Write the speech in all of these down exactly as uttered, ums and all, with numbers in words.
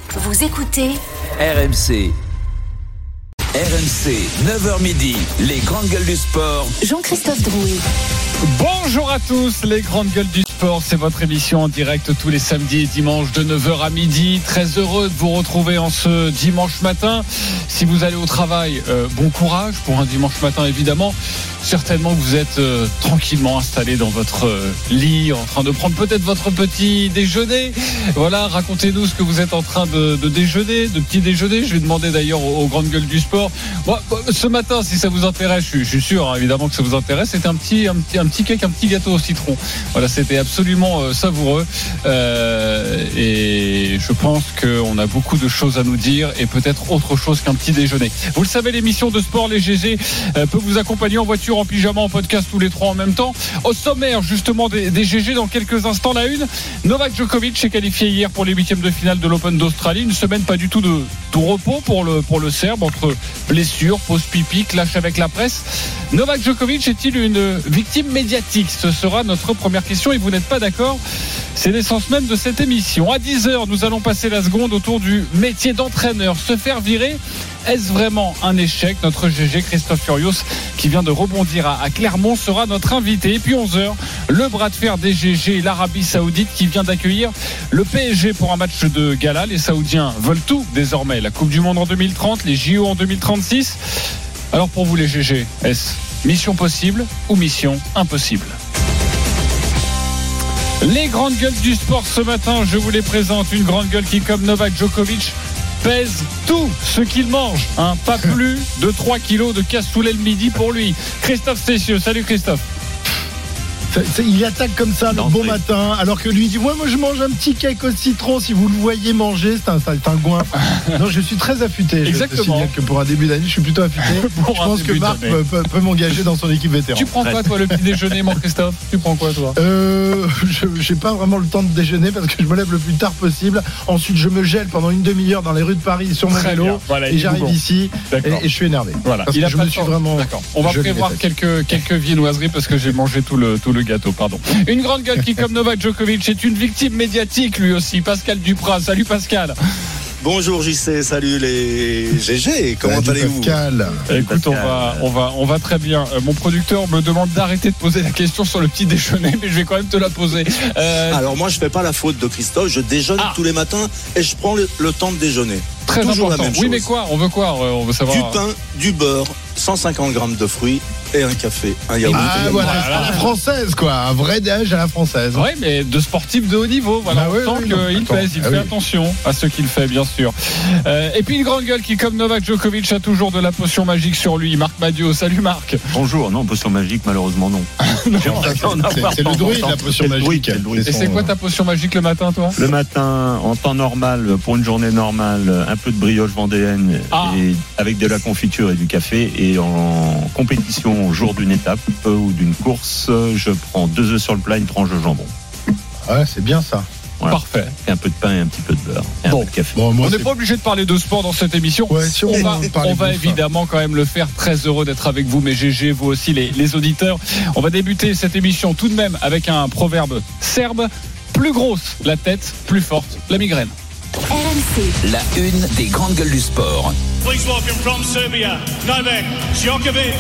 Vous écoutez R M C. R M C, neuf heures midi, les grandes gueules du sport. Jean-Christophe Drouet. Bonjour à tous, les grandes gueules du sport, c'est votre émission en direct tous les samedis et dimanches de neuf heures à midi. Très heureux de vous retrouver en ce dimanche matin. Si vous allez au travail, euh, bon courage pour un dimanche matin évidemment. Certainement que vous êtes euh, tranquillement installé dans votre euh, lit, en train de prendre peut-être votre petit déjeuner. Voilà, racontez-nous ce que vous êtes en train de, de déjeuner, de petit déjeuner. Je vais demander d'ailleurs aux, aux grandes gueules du sport. Bon, ce matin, si ça vous intéresse, je, je suis sûr hein, évidemment que ça vous intéresse. C'était un petit, un petit, un petit cake, un petit gâteau au citron. Voilà, c'était absolument euh, savoureux. Euh, et je pense qu'on a beaucoup de choses à nous dire et peut-être autre chose qu'un petit déjeuner. Vous le savez, l'émission de sport, les G G, euh, peut vous accompagner en voiture, en pyjama, en podcast, tous les trois en même temps. Au sommaire justement des, des G G, dans quelques instants, la une. Novak Djokovic est qualifié hier pour les huitièmes de finale de l'Open d'Australie. Une semaine pas du tout de tout repos pour le, pour le Serbe, entre blessures, pause pipi, clash avec la presse. Novak Djokovic est-il une victime médiatique? Ce sera notre première question et vous n'êtes pas d'accord? C'est l'essence même de cette émission. À dix heures, nous allons passer la seconde autour du métier d'entraîneur. Se faire virer, est-ce vraiment un échec? Notre G G, Christophe Furios, qui vient de rebondir à, à Clermont, sera notre invité. Et puis onze heures, le bras de fer des G G et l'Arabie Saoudite qui vient d'accueillir le P S G pour un match de gala. Les Saoudiens veulent tout désormais. La Coupe du Monde en deux mille trente, les J O en deux mille trente-six. Alors pour vous les G G, est-ce mission possible ou mission impossible? Les grandes gueules du sport ce matin, je vous les présente. Une grande gueule qui, comme Novak Djokovic, pèse tout ce qu'il mange, hein. Pas plus de trois kilos de cassoulet le midi pour lui. Christophe Cessieux, salut Christophe. C'est, c'est, il attaque comme ça le bon matin, alors que lui dit ouais, moi je mange un petit cake au citron. Si vous le voyez manger, c'est un, c'est un goin. Non, je suis très affûté. Exactement. Je que pour un début d'année, je suis plutôt affûté. Je pense que Marc peut, peut, peut m'engager dans son équipe vétéran. Tu prends quoi toi le petit déjeuner, mon Christophe? Tu prends quoi toi? Euh, je j'ai pas vraiment le temps de déjeuner parce que je me lève le plus tard possible. Ensuite, je me gèle pendant une demi-heure dans les rues de Paris sur mon très vélo. Voilà, et j'arrive bon. ici et, et je suis énervé. Voilà. Parce il que a je pas me suis vraiment. D'accord. On va prévoir quelques quelques viennoiseries parce que j'ai mangé tout le tout le gâteau. Pardon. Une grande gueule qui, comme Novak Djokovic, est une victime médiatique lui aussi. Pascal Duprat, salut Pascal. Bonjour J C, salut les G G, comment salut allez-vous? Pascal. Écoute, on va, on va, on va très bien. Euh, mon producteur me demande d'arrêter de poser la question sur le petit déjeuner, mais je vais quand même te la poser. Euh... Alors moi, je fais pas la faute de Christophe, je déjeune ah. tous les matins et je prends le, le temps de déjeuner. Très Toujours important. La même oui, chose. mais quoi? On veut quoi? On veut savoir. Du pain, du beurre, cent cinquante grammes de fruits et un café, un yaourt. Ah voilà, à la française quoi, un vrai déj à la française. Oui, mais de sportif de haut niveau. Voilà, ah, on oui, sent oui, qu'il pèse, il ah, fait oui. attention à ce qu'il fait, bien sûr. Euh, et puis une grande gueule qui, comme Novak Djokovic, a toujours de la potion magique sur lui. Marc Madiot, salut Marc. Bonjour, non, potion magique, malheureusement non. non c'est, c'est, c'est le druide la potion c'est magique. Le druide, et c'est quoi ta potion magique le matin, toi? Le matin, en temps normal, pour une journée normale, un peu de brioche vendéenne ah. et avec de la confiture et du café. Et en compétition, au jour d'une étape ou d'une course, je prends deux œufs sur le plat, une tranche de jambon. Ouais, c'est bien ça. Voilà. Parfait. Et un peu de pain et un petit peu de beurre. Et bon. un peu de café. Bon, moi, on n'est pas obligé de parler de sport dans cette émission. Ouais, si on, on va, on va évidemment quand même le faire. Très heureux d'être avec vous, mes G G, vous aussi les, les auditeurs. On va débuter cette émission tout de même avec un proverbe serbe. Plus grosse la tête, plus forte la migraine. R M C. La une des grandes gueules du sport. Please welcome from Serbia, Novak Djokovic.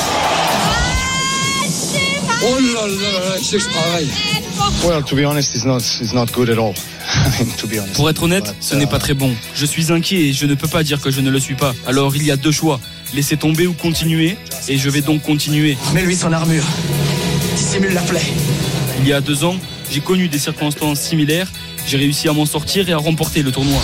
Oh là là là, c'est pareil. Well, to be honest, it's not, it's not good at all. to be honest. Pour être honnête, ce n'est pas très bon. Je suis inquiet et je ne peux pas dire que je ne le suis pas. Alors il y a deux choix. Laisser tomber ou continuer. Et je vais donc continuer. Mets-lui son armure. Dissimule la plaie. Il y a deux ans, j'ai connu des circonstances similaires. J'ai réussi à m'en sortir et à remporter le tournoi.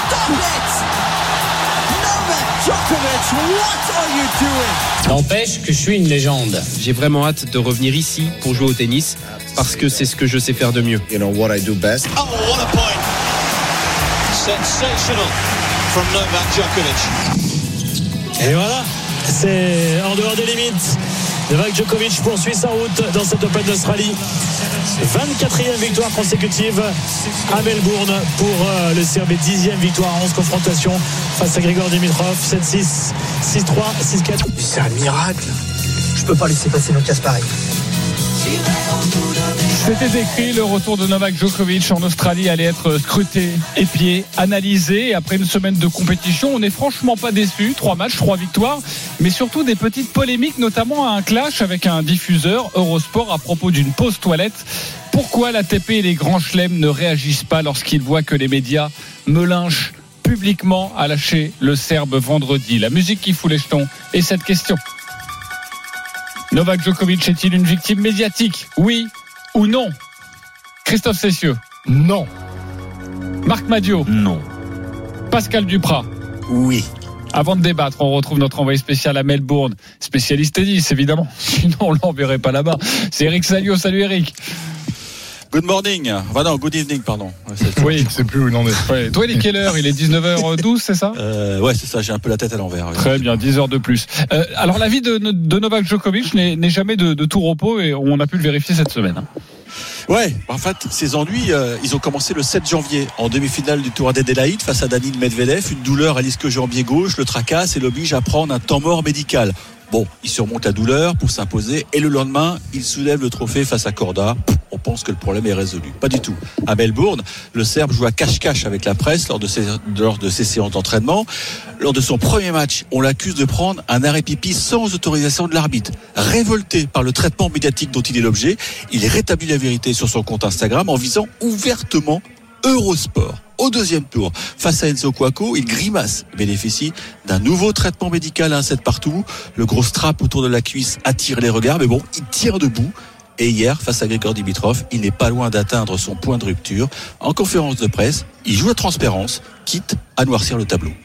N'empêche que je suis une légende. J'ai vraiment hâte de revenir ici pour jouer au tennis parce que c'est ce que je sais faire de mieux. You know what I do best. Oh, what a point! Sensational from Novak Djokovic. Et voilà, c'est en dehors des limites. Novak Djokovic poursuit sa route dans cette Open d'Australie. vingt-quatrième victoire consécutive à Melbourne pour euh, le Serbe et dixième victoire à onze confrontations face à Grigor Dimitrov. sept six, six trois, six quatre. C'est un miracle. Je peux pas laisser passer nos casse pareil. C'était écrit, le retour de Novak Djokovic en Australie allait être scruté, épié, analysé. Et après une semaine de compétition, on n'est franchement pas déçu. Trois matchs, trois victoires, mais surtout des petites polémiques, notamment un clash avec un diffuseur Eurosport à propos d'une pause toilette. Pourquoi l'A T P et les grands chelems ne réagissent pas lorsqu'ils voient que les médias me lynchent publiquement, a lâché le Serbe vendredi? La musique qui fout les jetons et cette question. Novak Djokovic est-il une victime médiatique? Oui ou non? Christophe Cessieux? Non. Marc Madiot? Non. Pascal Duprat? Oui. Avant de débattre, on retrouve notre envoyé spécial à Melbourne, spécialiste tennis évidemment, sinon on l'enverrait pas là-bas. C'est Eric Salio. Salut Eric. Good morning. Enfin non, good evening, pardon. Oui, je ne sais plus où il en est. Ouais. Toi, il est quelle heure? Il est dix-neuf heures douze, c'est ça? euh, Ouais, c'est ça, j'ai un peu la tête à l'envers. Très bien, dix heures de plus. Euh, alors, la vie de, de Novak Djokovic n'est, n'est jamais de, de tout repos et on a pu le vérifier cette semaine. Hein. Ouais, en fait, ces ennuis, euh, ils ont commencé le sept janvier, en demi-finale du Tour d'Adélaïde face à Daniil Medvedev. Une douleur à l'ischio-jambier gauche le tracasse et l'oblige à prendre un temps mort médical. Bon, il surmonte la douleur pour s'imposer et le lendemain, il soulève le trophée face à Korda. On pense que le problème est résolu. Pas du tout. À Melbourne, le Serbe joue à cache-cache avec la presse lors de ses, lors de ses séances d'entraînement. Lors de son premier match, on l'accuse de prendre un arrêt pipi sans autorisation de l'arbitre. Révolté par le traitement médiatique dont il est l'objet, il rétablit la vérité sur son compte Instagram en visant ouvertement Eurosport. Au deuxième tour, face à Enzo Couaco, il grimace, bénéficie d'un nouveau traitement médical à un set partout. Le gros strap autour de la cuisse attire les regards, mais bon, il tire debout. Et hier, face à Grigor Dimitrov, il n'est pas loin d'atteindre son point de rupture. En conférence de presse, il joue la transparence, quitte à noircir le tableau.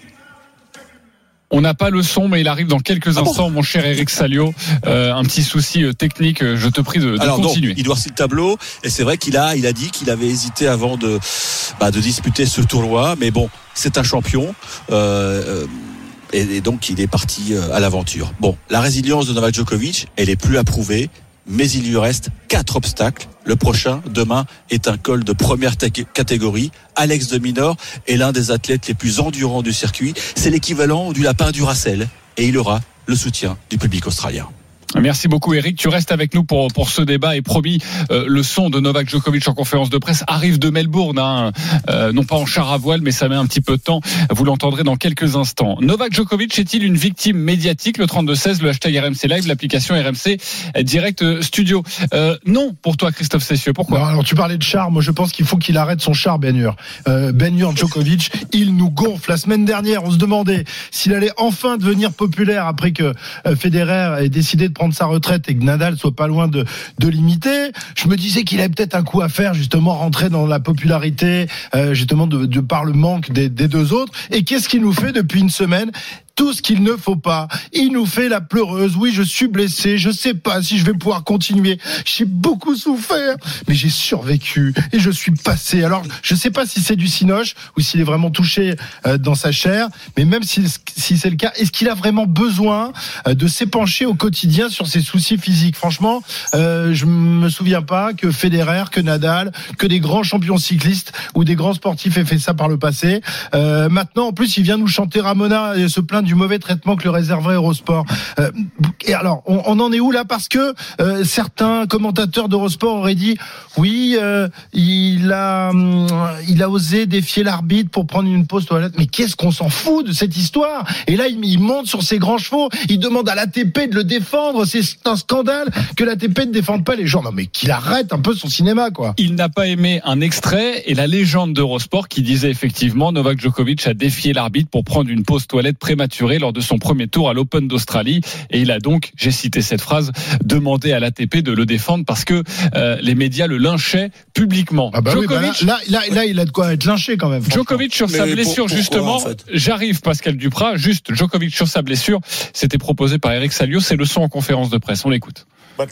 On n'a pas le son, mais il arrive dans quelques ah instants, bon mon cher Eric Salio. Euh, un petit souci technique, je te prie de, de Alors continuer. Non, il noircit le tableau, et c'est vrai qu'il a, il a dit qu'il avait hésité avant de, bah, de disputer ce tournoi, mais bon, c'est un champion. Euh, et, et donc, il est parti à l'aventure. Bon, la résilience de Novak Djokovic, elle est plus à prouver. Mais il lui reste quatre obstacles. Le prochain, demain, est un col de première catégorie. Alex de Minaur est l'un des athlètes les plus endurants du circuit. C'est l'équivalent du lapin du Racel. Et il aura le soutien du public australien. Merci beaucoup Eric, tu restes avec nous pour pour ce débat et promis euh, le son de Novak Djokovic en conférence de presse arrive de Melbourne, hein, euh, non pas en char à voile mais ça met un petit peu de temps, vous l'entendrez dans quelques instants. Novak Djokovic est-il une victime médiatique? Le trente-deux seize, le hashtag R M C Live, l'application R M C Direct Studio. Euh, non pour toi Christophe Cessieux, pourquoi? Non, alors tu parlais de char, moi je pense qu'il faut qu'il arrête son char Ben Hur. Euh, Ben Hur Djokovic, il nous gonfle. La semaine dernière on se demandait s'il allait enfin devenir populaire après que euh, Federer ait décidé de prendre sa retraite et que Nadal soit pas loin de, de l'imiter. Je me disais qu'il avait peut-être un coup à faire, justement, rentrer dans la popularité, euh, justement, de, de par le manque des, des deux autres. Et qu'est-ce qu'il nous fait depuis une semaine? Tout ce qu'il ne faut pas. Il nous fait la pleureuse. Oui, je suis blessé. Je sais pas si je vais pouvoir continuer. J'ai beaucoup souffert, mais j'ai survécu et je suis passé. Alors, je sais pas si c'est du cinoche ou s'il est vraiment touché euh, dans sa chair, mais même si, si c'est le cas, est-ce qu'il a vraiment besoin euh, de s'épancher au quotidien sur ses soucis physiques? Franchement, euh, je me souviens pas que Federer, que Nadal, que des grands champions cyclistes ou des grands sportifs aient fait ça par le passé. Euh, maintenant, en plus, il vient nous chanter Ramona et se plaindre du mauvais traitement que le réserverait Eurosport. Euh, et alors, on, on en est où là? Parce que euh, certains commentateurs d'Eurosport auraient dit oui, euh, il a, hum, il a osé défier l'arbitre pour prendre une pause toilette. Mais qu'est-ce qu'on s'en fout de cette histoire? Et là, il, il monte sur ses grands chevaux, il demande à l'A T P de le défendre. C'est un scandale que l'A T P ne défende pas les gens. Non, mais qu'il arrête un peu son cinéma, quoi. Il n'a pas aimé un extrait et la légende d'Eurosport qui disait effectivement Novak Djokovic a défié l'arbitre pour prendre une pause toilette prématurée lors de son premier tour à l'Open d'Australie et il a donc, j'ai cité cette phrase, demandé à l'A T P de le défendre parce que euh, les médias le lynchaient publiquement. Ah bah Djokovic, oui, bah là, là, là, il a de quoi être lynché quand même. Djokovic sur sa blessure, pour, justement, en fait. J'arrive Pascal Duprat, juste Djokovic sur sa blessure, c'était proposé par Eric Salio, c'est le son en conférence de presse, on l'écoute.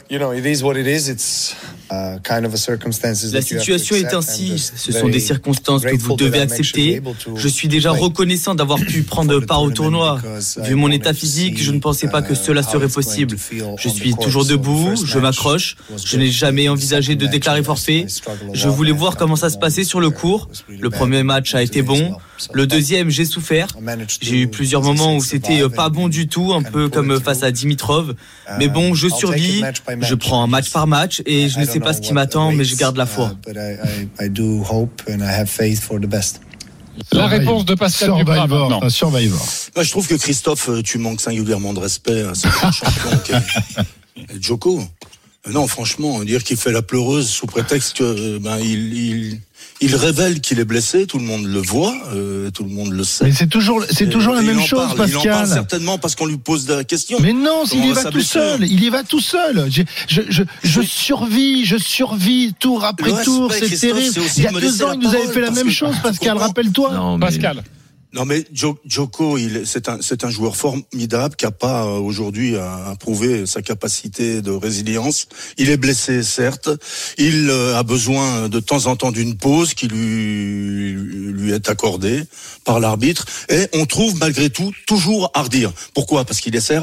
La situation est ainsi, ce sont des circonstances que vous devez accepter. Je suis déjà reconnaissant d'avoir pu prendre part au tournoi. Vu mon état physique, je ne pensais pas que cela serait possible. Je suis toujours debout, je m'accroche, je n'ai jamais envisagé de déclarer forfait. Je voulais voir comment ça se passait sur le court. Le premier match a été bon. Le deuxième, j'ai souffert. J'ai eu plusieurs moments où c'était pas bon du tout, un peu comme face à Dimitrov. Mais bon, je survis, je prends un match par match et je ne sais pas ce qui m'attend, mais je garde la foi. La réponse de Pascal Duprat maintenant. Un survivor. Bah, je trouve que Christophe, tu manques singulièrement de respect à ce champion qu'est Djoko. Non, franchement, dire qu'il fait la pleureuse sous prétexte que ben il il il révèle qu'il est blessé, tout le monde le voit, euh, tout le monde le sait. Mais c'est toujours c'est et, toujours la même chose, parle, Pascal. Il en parle certainement parce qu'on lui pose la question. Mais non, il y va tout seul, il y va tout seul. Je je je, je survis, je survis tour après le tour, respect, c'est terrible. Il y a deux ans, il nous avait fait la même chose, Pascal. Rappelle-toi, non, mais... Pascal. Non mais Djoko, il c'est un c'est un joueur formidable qui a pas euh, aujourd'hui à, à prouver sa capacité de résilience. Il est blessé certes, il euh, a besoin de temps en temps d'une pause qui lui lui est accordée par l'arbitre et on trouve malgré tout toujours à redire. Pourquoi ? Parce qu'il est serbe ?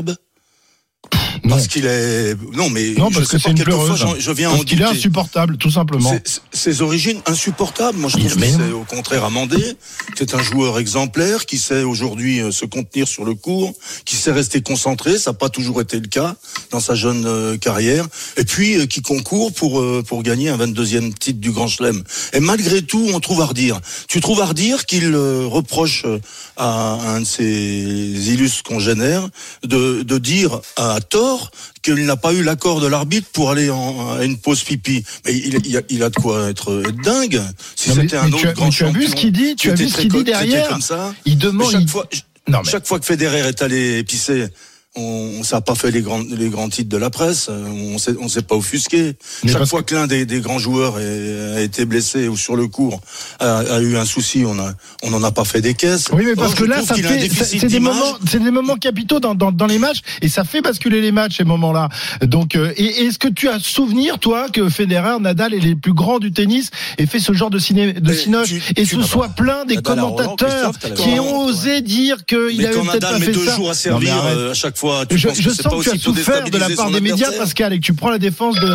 Non. Parce qu'il est non mais non, parce je sais que pas, c'est une quelquefois pleureuse. je, je viens parce en qu'il douter. est insupportable, tout simplement. C'est, ses origines insupportables. Moi, je trouve mais que c'est au contraire amendé. C'est un joueur exemplaire qui sait aujourd'hui se contenir sur le court, qui sait rester concentré. Ça n'a pas toujours été le cas dans sa jeune euh, carrière. Et puis euh, qui concourt pour euh, pour gagner un vingt-deuxième titre du Grand Chelem. Et malgré tout, on trouve à redire. Tu trouves à redire qu'il euh, reproche à un de ses illustres congénères de de dire à tort qu'il n'a pas eu l'accord de l'arbitre pour aller en, à une pause pipi. Mais il, il, a, il a de quoi être dingue. Si non, c'était mais, un mais autre tu as, grand tu as champion, vu ce qu'il dit, tu as vu ce qu'il dit derrière. Comme ça. Il demande. Chaque il... fois, non, mais... chaque fois que Federer est allé pisser, on, ça n'a pas fait les grands, les grands titres de la presse. On s'est, on s'est pas offusqué. Mais chaque fois que, que l'un des, des grands joueurs est, a été blessé ou sur le court a, a eu un souci, on a, on n'en a pas fait des caisses. Oui, mais parce Or, que là, ça fait, c'est des moments, c'est des moments capitaux dans, dans, dans les matchs et ça fait basculer les matchs ces moments-là. Donc, euh, et, est-ce que tu as souvenir, toi, que Federer, Nadal est les plus grands du tennis et fait ce genre de ciné, de cinoche et ce soit plein des Nadal commentateurs Roland, qui ont osé dire qu'il avait peut-être pas fait ça. Deux jours à servir euh, à chaque fois. Tu je je sens que, que tu as souffert de la part des médias, Pascal, et que tu prends la défense de, de,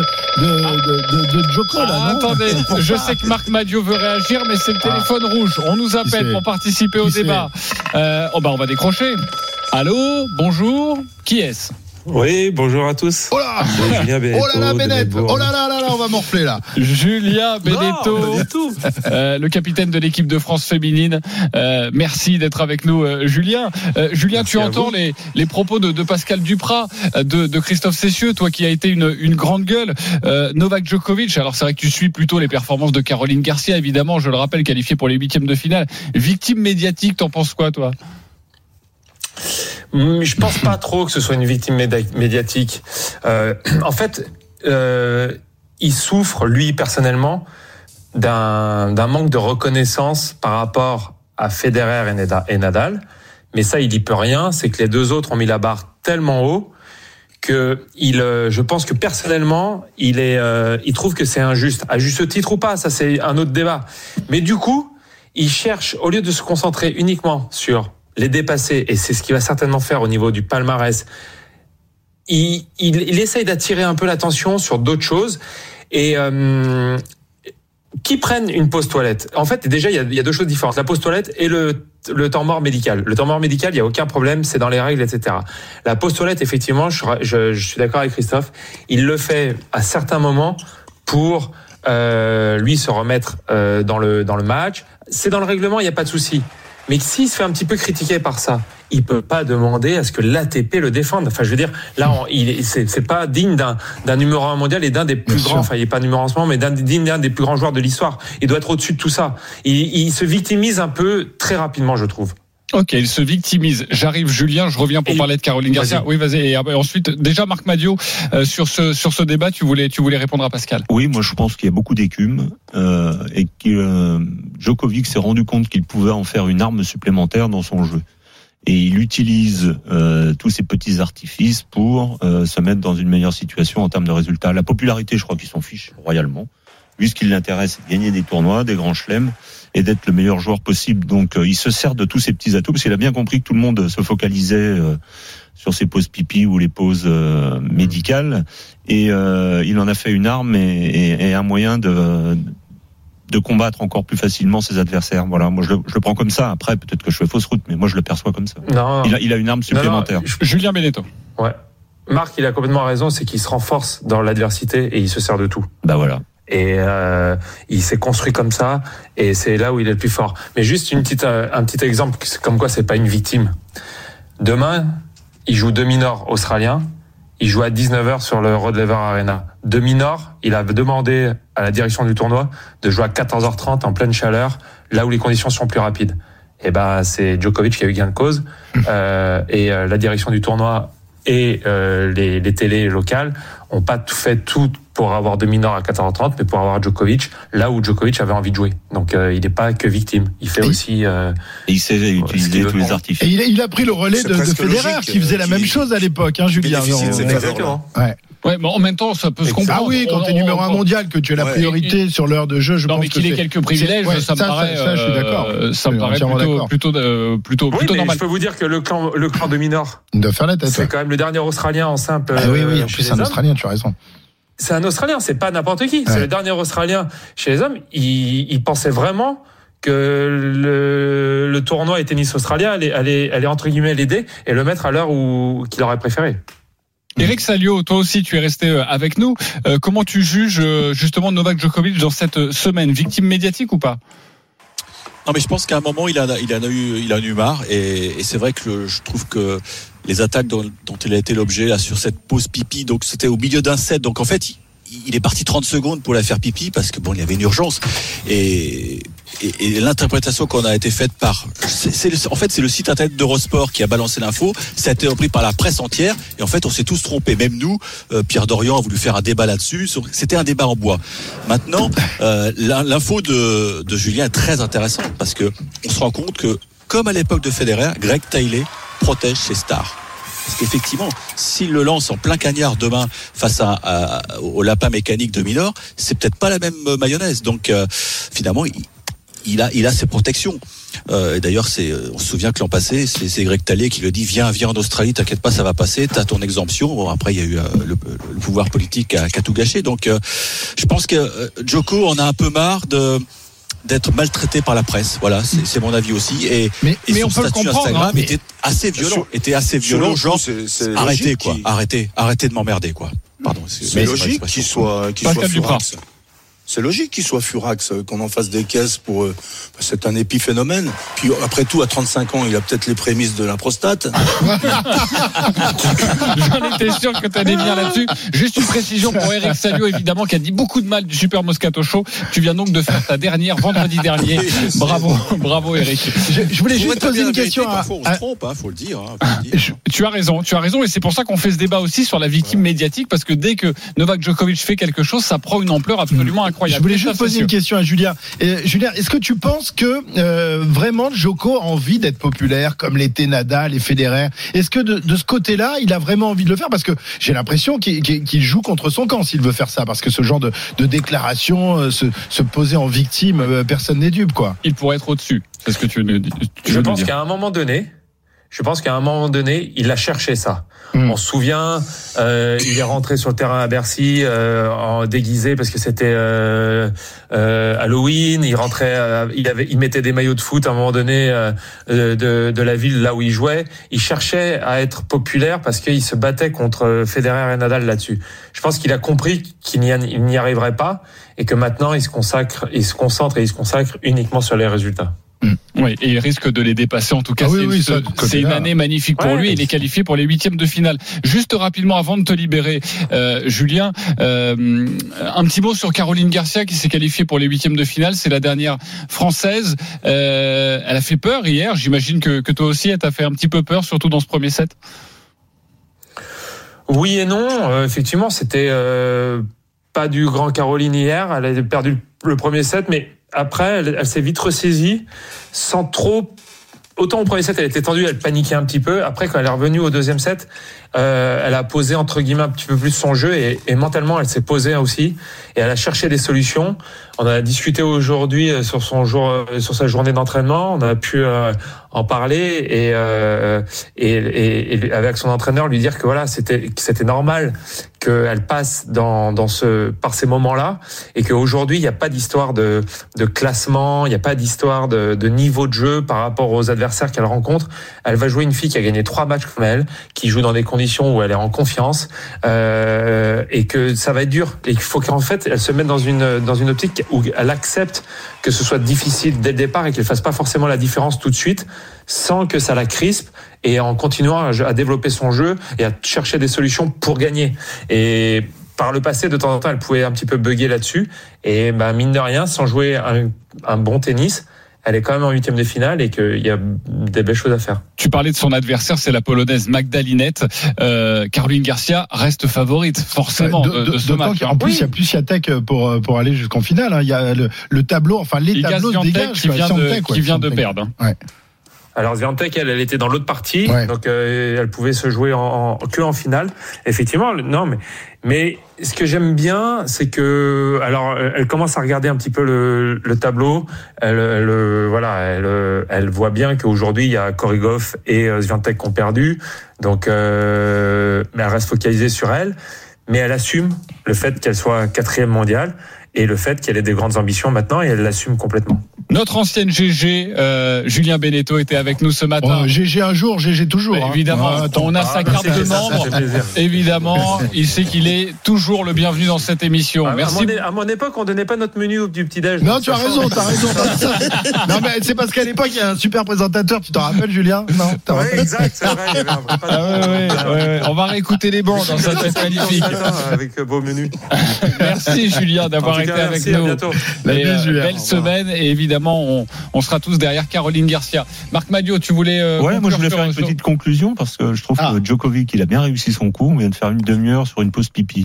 de, de, de Djoko. Ah, là, attendez, je sais que Marc Madiot veut réagir, mais c'est le téléphone ah. rouge. On nous appelle pour participer au Qui débat. Euh, oh bah on va décrocher. Allô, bonjour, qui est-ce ? Oui, bonjour à tous. Oh là, oh là là, Bennett. Oh là là là là, on va morfler là. Julien Benetto, euh, le capitaine de l'équipe de France féminine. Euh, merci d'être avec nous, euh, Julien. Euh, Julien, merci tu entends les, les propos de, de Pascal Duprat, de, de Christophe Cessieux, toi qui as été une, une grande gueule. Euh, Novak Djokovic, alors c'est vrai que tu suis plutôt les performances de Caroline Garcia, évidemment, je le rappelle, qualifiée pour les huitièmes de finale. Victime médiatique, t'en penses quoi, toi ? Je pense pas trop que ce soit une victime médiatique. Euh, en fait, euh, il souffre, lui, personnellement, d'un, d'un manque de reconnaissance par rapport à Federer et Nadal. Mais ça, il y peut rien. C'est que les deux autres ont mis la barre tellement haut que il, je pense que personnellement, il est, euh, il trouve que c'est injuste. À juste titre ou pas, ça c'est un autre débat. Mais du coup, il cherche, au lieu de se concentrer uniquement sur les dépasser, et c'est ce qu'il va certainement faire au niveau du palmarès, il, il, il essaye d'attirer un peu l'attention sur d'autres choses, et euh, qui prennent une pause toilette. En fait, déjà, il y a, il y a deux choses différentes, la pause toilette et le, le temps mort médical. Le temps mort médical, il n'y a aucun problème, c'est dans les règles, et cetera. La pause toilette, effectivement, je, je, je suis d'accord avec Christophe, il le fait à certains moments pour euh, lui se remettre euh, dans le, dans le match. C'est dans le règlement, il n'y a pas de souci. Mais s'il se fait un petit peu critiquer par ça, il peut pas demander à ce que l'A T P le défende. Enfin, je veux dire, là, on, il, c'est, c'est pas digne d'un, d'un numéro un mondial et d'un des plus Bien grands, sûr. Enfin, il est pas numéro un en ce moment, mais d'un, digne d'un des plus grands joueurs de l'histoire. Il doit être au-dessus de tout ça. Il, il se victimise un peu très rapidement, je trouve. Ok, il se victimise. J'arrive, Julien, je reviens pour et parler de Caroline Garcia. Vas-y. Oui, vas-y. Et ensuite, déjà, Marc Madiot, euh, sur ce sur ce débat, tu voulais tu voulais répondre à Pascal. Oui, moi je pense qu'il y a beaucoup d'écume euh, et que euh, Djokovic s'est rendu compte qu'il pouvait en faire une arme supplémentaire dans son jeu. Et il utilise euh, tous ces petits artifices pour euh, se mettre dans une meilleure situation en termes de résultats. La popularité, je crois qu'il s'en fiche royalement. Lui, ce qui l'intéresse, c'est de gagner des tournois, des grands chelems, et d'être le meilleur joueur possible. Donc, euh, il se sert de tous ces petits atouts, parce qu'il a bien compris que tout le monde se focalisait euh, sur ses pauses pipi ou les pauses euh, médicales, et euh, il en a fait une arme et, et, et un moyen de de combattre encore plus facilement ses adversaires. Voilà, moi je le, je le prends comme ça. Après, peut-être que je fais fausse route, mais moi je le perçois comme ça. Non, il a, il a une arme supplémentaire. Non, non, je... Julien Benetton. Ouais. Marc, il a complètement raison, c'est qu'il se renforce dans l'adversité et il se sert de tout. Bah voilà. Et euh, il s'est construit comme ça, et c'est là où il est le plus fort. Mais juste une petite, un petit exemple, comme quoi c'est pas une victime. Demain, il joue demi-nord australien. Il joue à dix-neuf heures sur le Rod Laver Arena. Demi-nord, il a demandé à la direction du tournoi de jouer à quatorze heures trente en pleine chaleur, là où les conditions sont plus rapides. Et ben, c'est Djokovic qui a eu gain de cause. Euh, et euh, la direction du tournoi et euh, les, les télés locales ont pas tout fait tout pour avoir demi-nord à quatorze heures trente, mais pour avoir Djokovic là où Djokovic avait envie de jouer. Donc euh, il n'est pas que victime, il fait et aussi. Euh, et il sait utiliser tous les artifices. Et il a, il a pris le relais de, de Federer, logique, qui faisait la même chose à l'époque, hein, Julien. Exactement. Ouais. Ouais, mais en même temps, ça peut se comprendre. Ah oui, quand tu es numéro un mondial, que tu as la ouais. priorité et, sur l'heure de jeu, je non, pense mais qu'il ait quelques privilèges, ouais, ça, ça me paraît. Ça, ça, je suis d'accord. Euh, ça me paraît plutôt, plutôt, euh, plutôt, oui, plutôt normal. Je peux vous dire que le clan, le clan de Minor, de faire la tête. C'est ouais. quand même le dernier Australien en simple. Ah oui, oui, en plus c'est un Australien, tu as raison. C'est un Australien, c'est pas n'importe qui. Ouais. C'est le dernier Australien chez les hommes. Il, il pensait vraiment que le, le tournoi et tennis australien allait, allait, allait entre guillemets l'aider et le mettre à l'heure où qu'il aurait préféré. Eric Salio, toi aussi tu es resté avec nous. Euh, comment tu juges justement Novak Djokovic dans cette semaine? Victime médiatique ou pas? Non, mais je pense qu'à un moment il en a, il en a eu, il en a eu marre, et, et c'est vrai que le, je trouve que les attaques dont, dont il a été l'objet là sur cette pause pipi, donc c'était au milieu d'un set, donc en fait il, il est parti trente secondes pour la faire pipi parce que bon, il y avait une urgence, et, et, et l'interprétation qu'on a été faite par, c'est, c'est le, en fait c'est le site internet d'Eurosport qui a balancé l'info, ça a été repris par la presse entière, et en fait on s'est tous trompés, même nous. euh, Pierre Dorian a voulu faire un débat là-dessus, c'était un débat en bois. Maintenant euh, l'info de, de Julien est très intéressante parce que on se rend compte que comme à l'époque de Federer, Greg Taylor protège ses stars. Parce qu'effectivement, s'il le lance en plein cagnard demain face à, à, au lapin mécanique de Minor, c'est peut-être pas la même mayonnaise. Donc euh, finalement, il, il a, il a ses protections. Euh, et d'ailleurs, c'est, on se souvient que l'an passé, c'est, c'est Greg Taylor qui le dit, viens, viens en Australie, t'inquiète pas, ça va passer, t'as ton exemption. Bon, après, il y a eu euh, le, le pouvoir politique qui a, qui a tout gâché. Donc, euh, je pense que euh, Djoko en a un peu marre de d'être maltraité par la presse. Voilà, c'est, c'est mon avis aussi. Et, mais, et mais son on peut statut le comprendre, Instagram hein, mais... était assez violent. Sur, était assez violent. Genre, c'est, c'est arrêtez quoi, qui... arrêtez, arrêtez de m'emmerder quoi. Pardon. C'est, c'est logique qu'il soit, qu'il soit furax. C'est logique qu'il soit furax, qu'on en fasse des caisses pour. Euh, c'est un épiphénomène. Puis après tout, à trente-cinq ans, il a peut-être les prémices de la prostate. J'en étais sûr que tu allais venir là-dessus. Juste une précision pour Eric Salio, évidemment, qui a dit beaucoup de mal du Super Moscato Show. Tu viens donc de faire ta dernière vendredi dernier. Bravo, bravo Eric. Je, je voulais juste poser une question. À... Parfois, on se trompe, hein, faut le dire. Hein, faut le dire. Je, tu as raison, tu as raison, et c'est pour ça qu'on fait ce débat aussi sur la victime ouais. médiatique, parce que dès que Novak Djokovic fait quelque chose, ça prend une ampleur absolument incroyable. Je voulais juste poser une question à Julien. Et, Julien, est-ce que tu penses que euh, vraiment Djoko a envie d'être populaire comme l'était Nadal et Federer? Est-ce que de, de ce côté-là, il a vraiment envie de le faire? Parce que j'ai l'impression qu'il, qu'il joue contre son camp s'il veut faire ça, parce que ce genre de, de déclaration, euh, se, se poser en victime, euh, personne n'est dupe, quoi. Il pourrait être au-dessus. C'est ce que tu veux, tu Je veux pense dire. qu'à un moment donné, je pense qu'à un moment donné, il a cherché ça. Mmh. On se souvient, euh, il est rentré sur le terrain à Bercy euh, en déguisé parce que c'était euh, euh, Halloween. Il rentrait, euh, il avait, il mettait des maillots de foot à un moment donné euh, de, de la ville là où il jouait. Il cherchait à être populaire parce qu'il se battait contre Federer et Nadal là-dessus. Je pense qu'il a compris qu'il n'y, a, il n'y arriverait pas et que maintenant il se consacre, il se concentre et il se consacre uniquement sur les résultats. Mmh. Oui, et il risque de les dépasser. En tout cas, ah oui, c'est, oui, ça, c'est une année magnifique pour ouais, lui. Il est qualifié pour les huitièmes de finale. Juste rapidement, avant de te libérer, euh, Julien, euh, un petit mot sur Caroline Garcia qui s'est qualifiée pour les huitièmes de finale. C'est la dernière française. Euh, elle a fait peur hier. J'imagine que, que toi aussi, elle t'a fait un petit peu peur, surtout dans ce premier set. Oui et non. Euh, effectivement, c'était euh, pas du grand Caroline hier. Elle a perdu le premier set, mais après, elle, elle s'est vite ressaisie, sans trop. Autant au premier set, elle était tendue, elle paniquait un petit peu. Après, quand elle est revenue au deuxième set, euh, elle a posé entre guillemets un petit peu plus son jeu et, et mentalement, elle s'est posée aussi et elle a cherché des solutions on a discuté aujourd'hui sur son jour, sur sa journée d'entraînement. On a pu euh, en parler et, euh, et, et, et avec son entraîneur lui dire que voilà, c'était que c'était normal qu'elle passe dans dans ce par ces moments-là et qu'aujourd'hui il n'y a pas d'histoire de de classement, il n'y a pas d'histoire de, de niveau de jeu par rapport aux adversaires qu'elle rencontre. Elle va jouer une fille qui a gagné trois matchs comme elle, qui joue dans des conditions où elle est en confiance euh, et que ça va être dur et qu'il faut qu'en fait elle se mette dans une dans une optique où elle accepte que ce soit difficile dès le départ et qu'elle fasse pas forcément la différence tout de suite, sans que ça la crispe, et en continuant à, à développer son jeu et à chercher des solutions pour gagner. Et par le passé, de temps en temps, elle pouvait un petit peu bugger là-dessus. Et bah, mine de rien, sans jouer un, un bon tennis, elle est quand même en huitième de finale et qu'il y a des belles choses à faire. Tu parlais de son adversaire, c'est la Polonaise Magda Linette. Euh, Caroline Garcia reste favorite, forcément, de, de, de ce match. En plus, il oui. y a plus Swiatek pour, pour aller jusqu'en finale. Il y a le, le tableau, enfin les Iga tableaux se dégagent. Qui vient, de, ouais, qui vient de perdre. Ouais. Alors Swiatek, elle, elle était dans l'autre partie, ouais. donc euh, elle pouvait se jouer en, en, que en finale. Effectivement, non, mais mais ce que j'aime bien, c'est que alors elle commence à regarder un petit peu le, le tableau. Elle, elle voilà, elle, elle voit bien qu'aujourd'hui il y a Korigov et Swiatek qui ont perdu, donc euh, mais elle reste focalisée sur elle. Mais elle assume le fait qu'elle soit quatrième mondiale et le fait qu'elle ait des grandes ambitions maintenant, et elle l'assume complètement. Notre ancienne G G, euh, Julien Beneteau, était avec nous ce matin. Oh, G G un jour, G G toujours. Hein. Évidemment, ah, attends, on a ah, sa carte de membre. Évidemment, il sait qu'il est toujours le bienvenu dans cette émission. Ah, Merci. À mon, à mon époque, on donnait pas notre menu du petit-déj. Non, tu as raison, tu as raison. Non, mais c'est parce qu'à l'époque, il y a un super présentateur. Tu t'en rappelles, Julien? Non. Oui, exact, c'est vrai. Il y avait un vrai ah, ouais, ouais, ouais, ouais. On va réécouter les bancs dans cette tête magnifique. Avec beau menu. Merci, Julien, d'avoir été cas, avec merci, nous. À bientôt. Et, euh, belle semaine, et évidemment, on, on sera tous derrière Caroline Garcia. Marc Madio, tu voulais. Euh, ouais, moi je voulais faire une petite conclusion parce que je trouve ah. que Djokovic, il a bien réussi son coup. On vient de faire une demi-heure sur une pause pipi.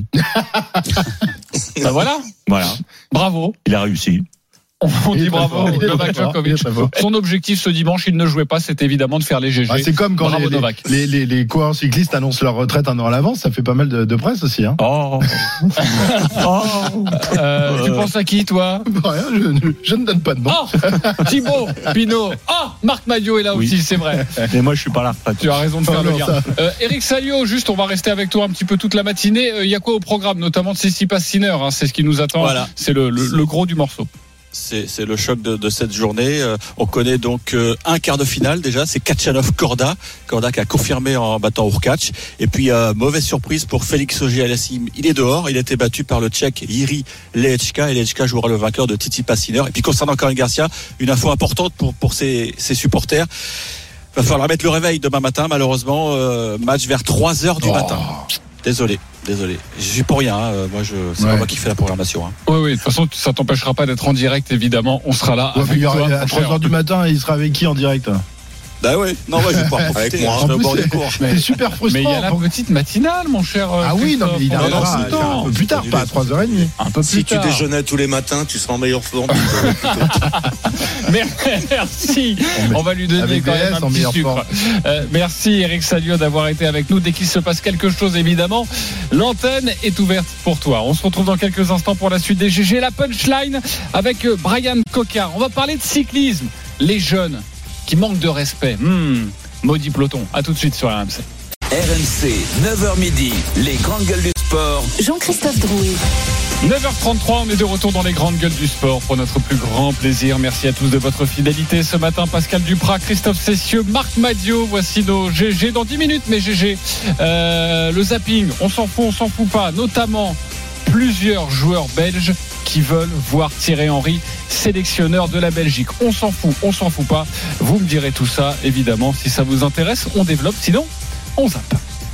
Bah voilà. Voilà. Bravo. Il a réussi. On dit bravo Novak Djokovic. Son objectif ce dimanche, il ne jouait pas, c'était évidemment de faire les G G. Ah, c'est comme quand bravo les, Novak. Les, les, les coureurs cyclistes annoncent leur retraite un an à l'avance, ça fait pas mal de, de presse aussi. Hein. Oh. oh. Euh, tu penses à qui, toi? Rien, je, je ne donne pas de nom. Oh. Thibaut Pinot. Oh, Marc Madio est là oui. aussi, c'est vrai. Mais moi, je suis pas là. Tu as raison de faire oh, le lien. Euh, Eric Salio, juste, on va rester avec toi un petit peu toute la matinée. Il euh, y a quoi au programme, notamment de Tsitsipas Sinner, hein, c'est ce qui nous attend. Voilà. C'est le, le, le gros du morceau. C'est, c'est le choc de, de cette journée. Euh, on connaît donc euh, un quart de finale déjà. C'est Khachanov-Korda. Korda qui a confirmé en battant Hurkacz. Et puis euh, mauvaise surprise pour Félix Auger-Aliassime. Il est dehors. Il a été battu par le Tchèque Jiří Lehečka. Et Lehečka jouera le vainqueur de Tsitsipas Sinner. Et puis concernant Caroline Garcia, une info importante pour pour ses, ses supporters. Il va falloir mettre le réveil demain matin. Malheureusement, euh, match vers trois heures du oh. matin. Désolé, désolé. Je suis pour rien. Hein. Moi, je, c'est ouais. pas moi qui fais la programmation. Hein. Oui, oui. De toute façon, ça t'empêchera pas d'être en direct, évidemment. On sera là. Ouais, avec toi, à trois heures du matin, il sera avec qui en direct? Bah ouais, non, ouais, je vais pouvoir profiter. Moi, en plus, c'est, cours. C'est super frustrant. Mais il y a la petite matinale, mon cher. Ah oui, non, mais il arrivera un peu plus tard, pas à trois heures trente. Un peu plus si tard. Si tu déjeunais tous les matins, tu seras en meilleure forme. Merci. On va lui donner avec quand même un petit sucre. Euh, merci Eric Salio d'avoir été avec nous. Dès qu'il se passe quelque chose, évidemment, l'antenne est ouverte pour toi. On se retrouve dans quelques instants pour la suite des G G. La punchline avec Brian Cocard. On va parler de cyclisme. Les jeunes qui manque de respect. Mmh, maudit peloton. À tout de suite sur R M C. R M C, neuf heures midi, les grandes gueules du sport. Jean-Christophe Drouet. neuf heures trente-trois, on est de retour dans les grandes gueules du sport pour notre plus grand plaisir. Merci à tous de votre fidélité. Ce matin, Pascal Duprat, Christophe Cessieux, Marc Madio. Voici nos G G dans dix minutes, mais G G. Euh, le zapping, on s'en fout, on s'en fout pas. Notamment plusieurs joueurs belges qui veulent voir Thierry Henry sélectionneur de la Belgique. On s'en fout, on s'en fout pas. Vous me direz tout ça, évidemment, si ça vous intéresse, on développe, sinon, on zappe.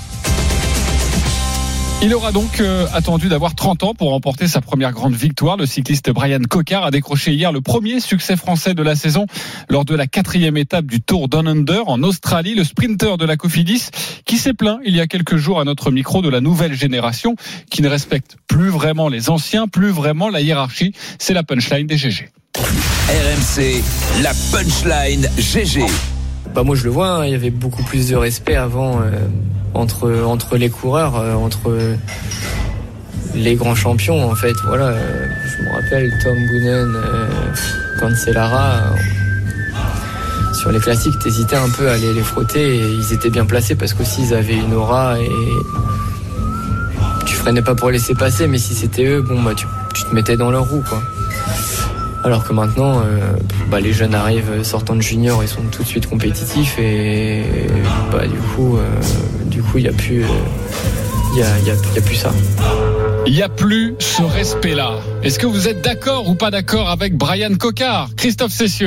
Il aura donc euh, attendu d'avoir trente ans pour remporter sa première grande victoire. Le cycliste Brian Cocard a décroché hier le premier succès français de la saison lors de la quatrième étape du Tour Down Under en Australie. Le sprinter de la Cofidis qui s'est plaint il y a quelques jours à notre micro de la nouvelle génération qui ne respecte plus vraiment les anciens, plus vraiment la hiérarchie. C'est la punchline des G G. R M C, la punchline G G. Bah moi je le vois, hein, il y avait beaucoup plus de respect avant euh, entre entre les coureurs, euh, entre les grands champions en fait. Voilà, euh, je me rappelle Tom Boonen, euh, Cancellara. Euh, sur les classiques, t'hésitais un peu à aller les frotter et ils étaient bien placés parce qu'aussi ils avaient une aura et tu freinais pas pour les laisser passer, mais si c'était eux, bon bah tu, tu te mettais dans leur roue quoi. Alors que maintenant, euh, bah, les jeunes arrivent sortant de junior, ils sont tout de suite compétitifs et bah du coup, euh, du coup il y a plus, il euh, y a, y a, y a plus ça. Il n'y a plus ce respect-là. Est-ce que vous êtes d'accord ou pas d'accord avec Brian Cocard, Christophe Cessieux?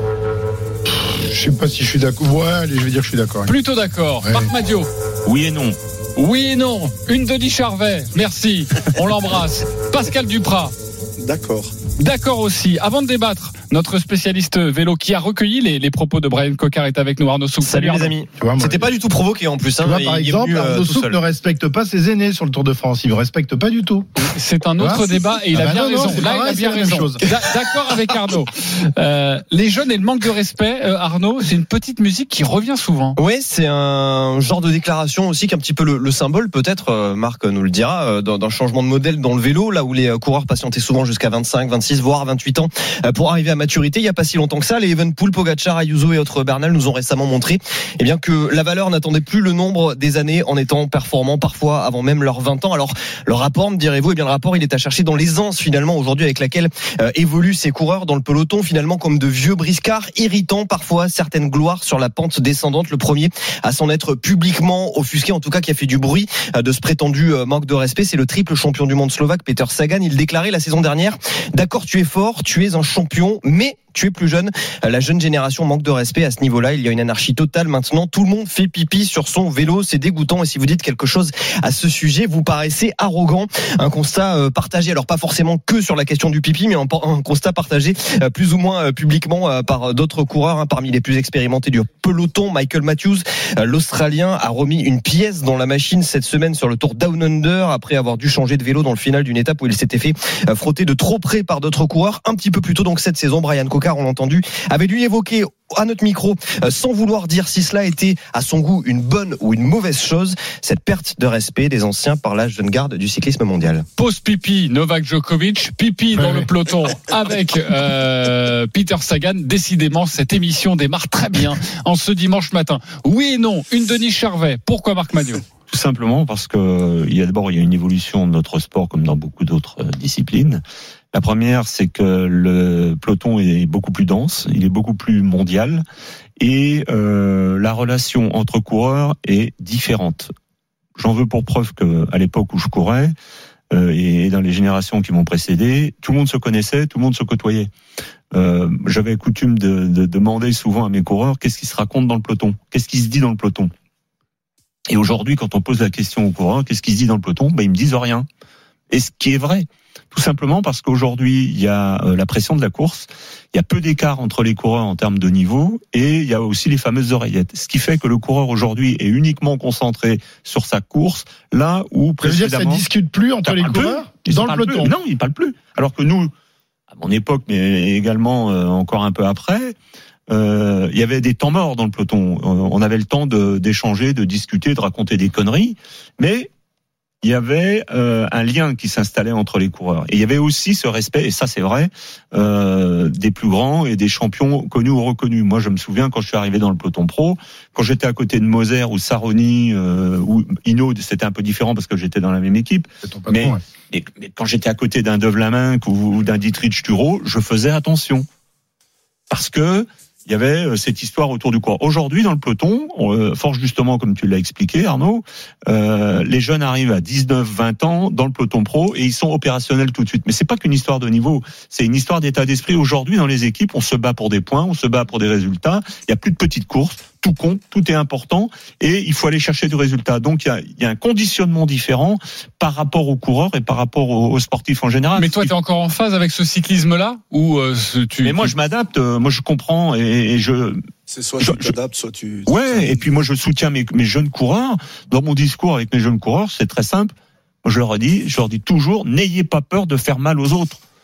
Je sais pas si je suis d'accord. Ouais, allez, je vais dire que je suis d'accord. Plutôt d'accord. Ouais. Marc Madiot. Oui et non. Oui et non. Une Denis Charvet. Merci. On l'embrasse. Pascal Duprat. D'accord. D'accord aussi. Avant de débattre, notre spécialiste vélo qui a recueilli les, les propos de Brian Cocard est avec nous, Arnaud Souk. Salut, Salut les amis. Tu vois, C'était pas du tout provoqué en plus. Hein, tu vois, par exemple, venu, Arnaud Souk ne respecte pas ses aînés sur le Tour de France. Il ne respecte pas du tout. C'est un autre débat et il ah a bah bien non, raison. Non, Là, vrai, il a bien raison. D'accord avec Arnaud. Euh, les jeunes et le manque de respect, euh, Arnaud, c'est une petite musique qui revient souvent. Oui, c'est un genre de déclaration aussi qui est un petit peu le, le symbole, peut-être, euh, Marc nous le dira, euh, d'un, d'un changement de modèle dans le vélo, là où les coureurs patientaient souvent jusqu'à vingt-cinq, vingt-six, voire vingt-huit ans euh, pour arriver à maturité. Il n'y a pas si longtemps que ça, les Evenepoel, Pogacar, Ayuso et autres Bernal nous ont récemment montré eh bien, que la valeur n'attendait plus le nombre des années en étant performant, parfois avant même leurs vingt ans. Alors, le rapport, me direz-vous, eh bien, le rapport, il est à chercher dans l'aisance finalement aujourd'hui avec laquelle euh, évoluent ces coureurs dans le peloton, finalement comme de vieux briscards, irritant parfois certaines gloires sur la pente descendante. Le premier à s'en être publiquement offusqué, en tout cas qui a fait du bruit euh, de ce prétendu euh, manque de respect, c'est le triple champion du monde slovaque Peter Sagan. Il déclarait la saison dernière: d'accord, tu es fort, tu es un champion, mais tu es plus jeune. La jeune génération manque de respect à ce niveau-là. Il y a une anarchie totale maintenant. Tout le monde fait pipi sur son vélo. C'est dégoûtant. Et si vous dites quelque chose à ce sujet, vous paraissez arrogant. Un constat partagé. Alors pas forcément que sur la question du pipi, mais un constat partagé plus ou moins publiquement par d'autres coureurs. Parmi les plus expérimentés du peloton, Michael Matthews, l'Australien, a remis une pièce dans la machine cette semaine sur le Tour Down Under après avoir dû changer de vélo dans le final d'une étape où il s'était fait frotter de trop près par d'autres coureurs. Un petit peu plus tôt donc cette saison, Brian Cocard, on l'a entendu, avait lui évoqué à notre micro, euh, sans vouloir dire si cela était à son goût une bonne ou une mauvaise chose, cette perte de respect des anciens par la jeune garde du cyclisme mondial. Pause pipi, Novak Djokovic, pipi dans ouais. le peloton avec euh, Peter Sagan. Décidément, cette émission démarre très bien en ce dimanche matin. Oui et non, une Denis Charvet. Pourquoi Marc Madiot ? Tout simplement parce que il y a d'abord il y a une évolution de notre sport comme dans beaucoup d'autres disciplines. La première, c'est que le peloton est beaucoup plus dense, il est beaucoup plus mondial et euh, la relation entre coureurs est différente. J'en veux pour preuve que à l'époque où je courais euh, et dans les générations qui m'ont précédé, tout le monde se connaissait, tout le monde se côtoyait. Euh, j'avais coutume de, de demander souvent à mes coureurs qu'est-ce qui se raconte dans le peloton, qu'est-ce qui se dit dans le peloton. Et aujourd'hui, quand on pose la question aux coureurs, qu'est-ce qui se dit dans le peloton, ben ils me disent rien. Et ce qui est vrai, tout simplement parce qu'aujourd'hui, il y a la pression de la course, il y a peu d'écart entre les coureurs en termes de niveau, et il y a aussi les fameuses oreillettes. Ce qui fait que le coureur aujourd'hui est uniquement concentré sur sa course, là où précédemment... Ça veut dire que ça discute plus entre les coureurs dans le peloton. Plus. Non, ils parlent plus. Alors que nous, à mon époque, mais également euh, encore un peu après... Euh, il y avait des temps morts dans le peloton. On avait le temps de, d'échanger, de discuter, de raconter des conneries, mais il y avait euh, un lien qui s'installait entre les coureurs. Et il y avait aussi ce respect, et ça c'est vrai, euh, des plus grands et des champions connus ou reconnus. Moi je me souviens quand je suis arrivé dans le peloton pro, quand j'étais à côté de Moser ou Saroni euh, ou Hinault, c'était un peu différent parce que j'étais dans la même équipe. Patron, mais, ouais. mais, mais quand j'étais à côté d'un Dovlaminck ou, ou d'un Dietrich Thurot, je faisais attention. Parce que il y avait cette histoire autour du coureur. Aujourd'hui, dans le peloton, euh, fort justement, comme tu l'as expliqué, Arnaud, euh, les jeunes arrivent à dix-neuf vingt ans dans le peloton pro et ils sont opérationnels tout de suite. Mais c'est pas qu'une histoire de niveau, c'est une histoire d'état d'esprit. Aujourd'hui, dans les équipes, on se bat pour des points, on se bat pour des résultats. Il y a plus de petites courses. Tout compte, tout est important et il faut aller chercher du résultat. Donc il y a, il y a un conditionnement différent par rapport aux coureurs et par rapport aux, aux sportifs en général. Mais toi, tu es encore en phase avec ce cyclisme-là ou euh, tu Mais moi, je m'adapte. Moi, je comprends et, et je. C'est soit je, tu t'adaptes, soit tu. Ouais. Et puis moi, je soutiens mes, mes jeunes coureurs. Dans mon discours avec mes jeunes coureurs, c'est très simple. Moi, je leur dis, je leur dis toujours, n'ayez pas peur de faire mal aux autres.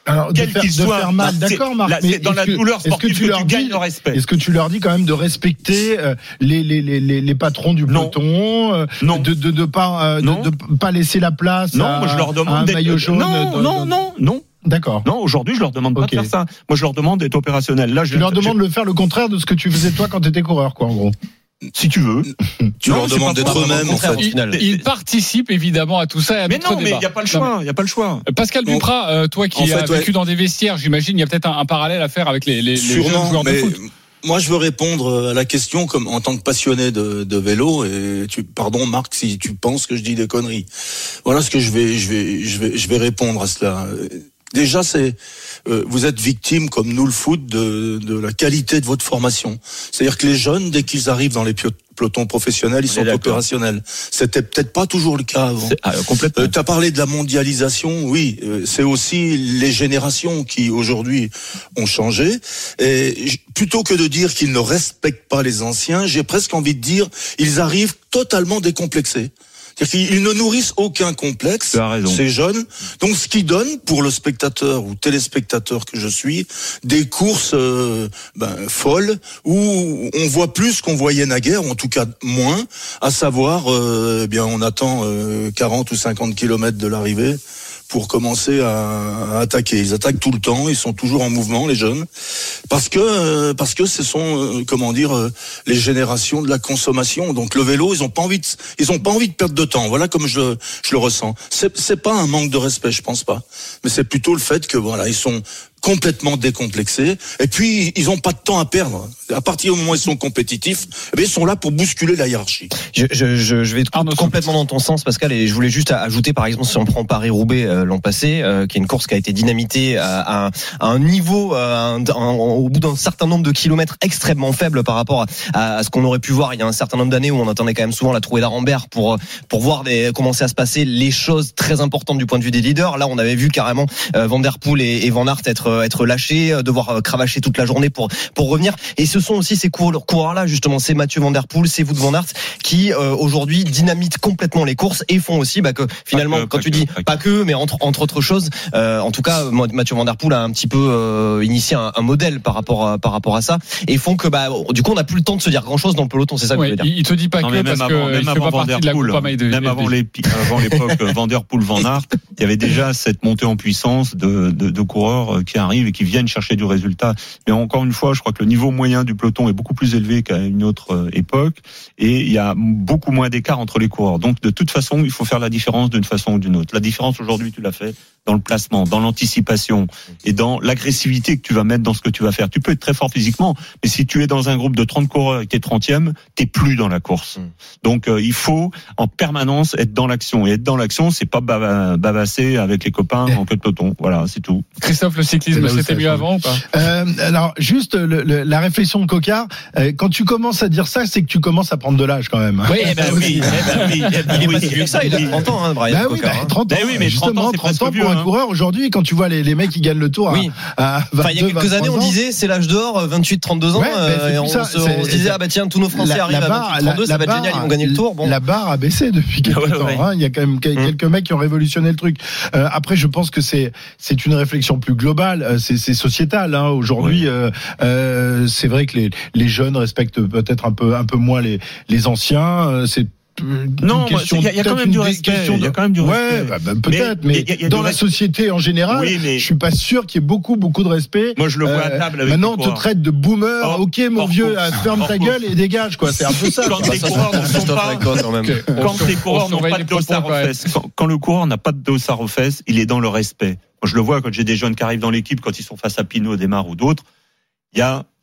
Alors, quel de faire, qu'il de soit, faire mal, là, d'accord, Marc, là, mais c'est dans la que, douleur sportive que tu, que leur tu dis, gagnes le respect. Est-ce que tu leur dis quand même de respecter euh, les, les, les, les, les patrons du peloton, euh, non. de de de pas euh, de, de pas laisser la place non, à, moi je leur demande à un d'être... maillot jaune. Non, de, non, de... non, non. D'accord. Non, aujourd'hui, je leur demande pas okay. de faire ça. Moi, je leur demande d'être opérationnel. Là, je tu leur demandes je... de faire le contraire de ce que tu faisais toi quand tu étais coureur, quoi, en gros. Si tu veux. Tu non, leur demandes d'être eux-mêmes, en fait. Ils il participent évidemment à tout ça. Et à mais non, débat. mais il n'y a pas le choix. Il n'y a pas le choix. Pascal Duprat, euh, toi qui as vécu ouais. dans des vestiaires, j'imagine, il y a peut-être un, un parallèle à faire avec les, les, les jeunes joueurs mais... de foot. Moi, je veux répondre à la question comme en tant que passionné de, de vélo. Et tu, pardon, Marc, si tu penses que je dis des conneries. Voilà ce que je vais, je vais, je vais, je vais répondre à cela. Déjà, c'est euh, vous êtes victime, comme nous le foot, de, de la qualité de votre formation. C'est-à-dire que les jeunes, dès qu'ils arrivent dans les pelotons professionnels, ils sont opérationnels. C'était peut-être pas toujours le cas avant. Ah, complètement. Euh, tu as parlé de la mondialisation, oui. Euh, c'est aussi les générations qui, aujourd'hui, ont changé. Et plutôt que de dire qu'ils ne respectent pas les anciens, j'ai presque envie de dire ils arrivent totalement décomplexés. C'est-à-dire qu'ils ne nourrissent aucun complexe, ces jeunes. Donc, ce qui donne, pour le spectateur ou téléspectateur que je suis, des courses euh, ben, folles, où on voit plus qu'on voyait naguère, ou en tout cas moins, à savoir, euh, eh bien, on attend euh, quarante ou cinquante kilomètres de l'arrivée pour commencer à, à attaquer. Ils attaquent tout le temps, ils sont toujours en mouvement, les jeunes, parce que euh, parce que ce sont euh, comment dire euh, les générations de la consommation. Donc le vélo, ils ont pas envie de, ils ont pas envie de perdre de temps. Voilà comme je je le ressens. C'est c'est pas un manque de respect, je pense pas, mais c'est plutôt le fait que voilà, ils sont complètement décomplexés, et puis ils ont pas de temps à perdre. À partir du moment où ils sont compétitifs, eh bien, ils sont là pour bousculer la hiérarchie. Je, je, je, je vais Arnaud, complètement dans ton sens, Pascal, et je voulais juste ajouter, par exemple, si on prend Paris-Roubaix euh, l'an passé, euh, qui est une course qui a été dynamitée à, à, un, à un niveau, à un, à un, au bout d'un certain nombre de kilomètres extrêmement faible par rapport à, à ce qu'on aurait pu voir il y a un certain nombre d'années où on attendait quand même souvent la trouée d'Arambert pour pour voir des, commencer à se passer les choses très importantes du point de vue des leaders. Là, on avait vu carrément euh, Van Der Poel et, et Van Aert être être lâchés, devoir cravacher toute la journée pour pour revenir. Et ce sont aussi ces coureurs-là, justement, c'est Mathieu Van Der Poel, c'est Wout Van Aert, qui euh, aujourd'hui dynamitent complètement les courses et font aussi bah, que finalement, que, quand tu que, dis pas que, pas que, mais entre entre autres choses, euh, en tout cas, Mathieu Van Der Poel a un petit peu euh, initié un, un modèle par rapport à, par rapport à ça, et font que bah du coup on n'a plus le temps de se dire grand-chose dans le peloton. C'est ça que ouais, je veux dire. Il te dit pas non, que parce avant, que il fait pas partie de la Coupe Maille de même avant l'époque Van Der Poel, Van Aert, il y avait déjà cette montée en puissance de, de, de coureurs qui arrivent et qui viennent chercher du résultat. Mais encore une fois, je crois que le niveau moyen du peloton est beaucoup plus élevé qu'à une autre époque, et il y a beaucoup moins d'écart entre les coureurs. Donc de toute façon, il faut faire la différence d'une façon ou d'une autre. La différence aujourd'hui, tu l'as fait dans le placement, dans l'anticipation et dans l'agressivité que tu vas mettre dans ce que tu vas faire. Tu peux être très fort physiquement, mais si tu es dans un groupe de trente coureurs et que t'es trentième, t'es plus dans la course. Mmh. Donc euh, il faut en permanence être dans l'action. Et être dans l'action, c'est pas bavasser avec les copains en queue de peloton. Voilà, c'est tout. Christophe, le cyclisme, c'était mieux avant ou pas? euh, Alors, juste le, le, la réflexion de Cocard, euh, quand tu commences à dire ça, c'est que tu commences à prendre de l'âge quand même. Oui, eh ben oui, eh ben oui. Il est pas si vieux que ça, il a trente ans, hein, Brian bah oui, Cocard. Bah, trente ans, bah oui, mais justement, trente ans, trente ans pour un coureur aujourd'hui, quand tu vois les, les mecs qui gagnent le tour oui. à, à vingt-deux, enfin, il y a quelques années, on disait c'est l'âge d'or, vingt-huit trente-deux ans, ouais, euh, et on, ça, se, on se disait ah bah tiens, tous nos Français la, arrivent la barre, à vingt-huit trente-deux, ça va être génial, ils vont gagner le tour. Bon. La barre a baissé depuis quelques ouais, temps. Ouais. Hein. Il y a quand même quelques mmh. mecs qui ont révolutionné le truc. Euh, après, je pense que c'est c'est une réflexion plus globale, c'est, c'est sociétal. Hein. Aujourd'hui, ouais. euh, euh, c'est vrai que les les jeunes respectent peut-être un peu un peu moins les les anciens. C'est non, il y, y a quand même du respect. Il de... y a quand même du respect. Ouais, bah, bah, peut-être, mais, mais y a, y a dans la respect. Société en général, oui, mais... je suis pas sûr qu'il y ait beaucoup, beaucoup de respect. Moi, je le vois euh, à table avec maintenant, on te traite de boomer. Oh, ok, mon oh, vieux, oh, ferme oh, ta oh, gueule et dégage, quoi. C'est un peu ça. Quand les coureurs ne sont pas, quand les coureurs n'ont pas de dossard aux fesses, quand le coureur n'a pas de dossard aux fesses, il est dans le respect. Moi, je le vois quand j'ai des jeunes qui arrivent dans l'équipe, quand ils sont face à Pinot, Desmar ou d'autres, il y a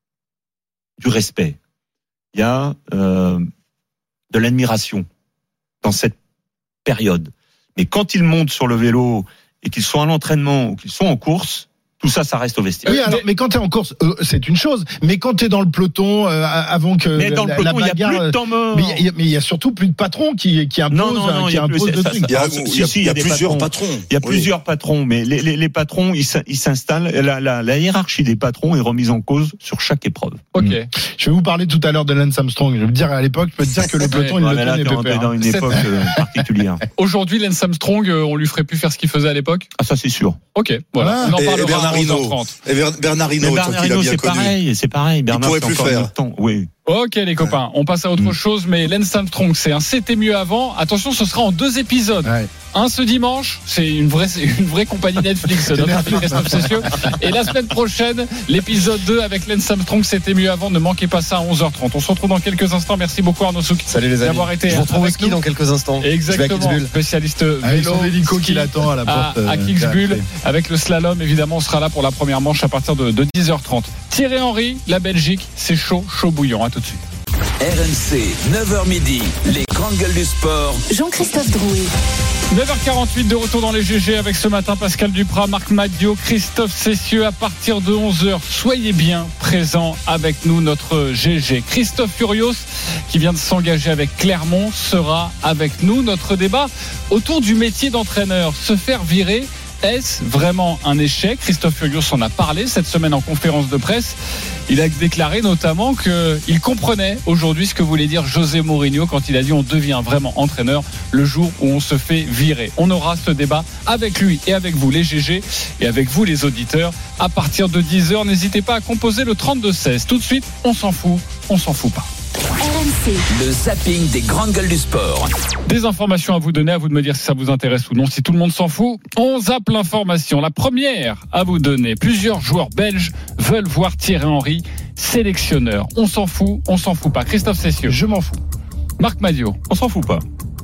du respect. Il y a de l'admiration dans cette période. Mais quand ils montent sur le vélo et qu'ils sont à l'entraînement ou qu'ils sont en course, Tout ça, ça reste au vestiaire. Oui, alors, mais quand t'es en course, euh, c'est une chose. Mais quand t'es dans le peloton, euh, avant que mais dans la, le peloton, la bagarre, il y a plus de temps mort. Mais il y, y a surtout plus de patrons qui, qui imposent, non, non, non, qui imposent de trucs. Il y a, il y a, il y a plusieurs patrons. patrons. Il y a oui. plusieurs patrons, mais les, les, les patrons, ils s'installent. La, la, la hiérarchie des patrons est remise en cause sur chaque épreuve. Ok. Mmh. Je vais vous parler tout à l'heure de Lance Armstrong. Je vais vous dire à l'époque, je peux te dire que le peloton, il ouais, le tenait pépère. Dans une époque particulière. Aujourd'hui, Lance Armstrong, on lui ferait plus faire ce qu'il faisait à l'époque. Ah, ça c'est sûr. Ok. Voilà. Ah, on en parlera et Bernard Hinault. Et Bernard Hinault, Bernard Hinault, c'est pareil, c'est pareil. Bernard, il pourrait plus faire. Temps. Oui. Ok les copains, on passe à autre mmh. chose, mais Lance Armstrong, c'est un C'était mieux avant. Attention, ce sera en deux épisodes. Ouais. Un ce dimanche, c'est une vraie, c'est une vraie compagnie Netflix, notre ami Christophe Cessieux. Et la semaine prochaine, l'épisode deux avec Lance Armstrong, C'était mieux avant. Ne manquez pas ça à onze heures trente. On se retrouve dans quelques instants. Merci beaucoup Arnaud Souk. Salut les amis. D'avoir été Je vous retrouve au ski nous. dans quelques instants. Exactement. Spécialiste vélo. Ah, l'hélico qui l'attend à la porte. À, à Kitzbühel avec le slalom. Évidemment, on sera là pour la première manche à partir de, de dix heures trente. Thierry Henry, la Belgique, c'est chaud, chaud bouillant. À tout de suite. R M C, neuf heures midi, les grandes gueules du sport. Jean-Christophe Drouet. neuf heures quarante-huit de retour dans les G G avec ce matin Pascal Duprat, Marc Madiot, Christophe Cessieux. À partir de onze heures, soyez bien présents avec nous, notre G G. Christophe Furios, qui vient de s'engager avec Clermont, sera avec nous. Notre débat autour du métier d'entraîneur. Se faire virer, est-ce vraiment un échec ? Christophe Furios en a parlé cette semaine en conférence de presse. Il a déclaré notamment qu'il comprenait aujourd'hui ce que voulait dire José Mourinho quand il a dit on devient vraiment entraîneur le jour où on se fait virer. On aura ce débat avec lui et avec vous les G G et avec vous les auditeurs à partir de dix heures. N'hésitez pas à composer le trente-deux seize. Tout de suite, on s'en fout, on s'en fout pas. R M C. Le zapping des grandes gueules du sport. Des informations à vous donner, à vous de me dire si ça vous intéresse ou non. Si tout le monde s'en fout, on zappe l'information. La première à vous donner. Plusieurs joueurs belges veulent voir Thierry Henry sélectionneur. On s'en fout, on s'en fout pas. Christophe Cessieux. Je m'en fous. Marc Madiot. On s'en fout pas.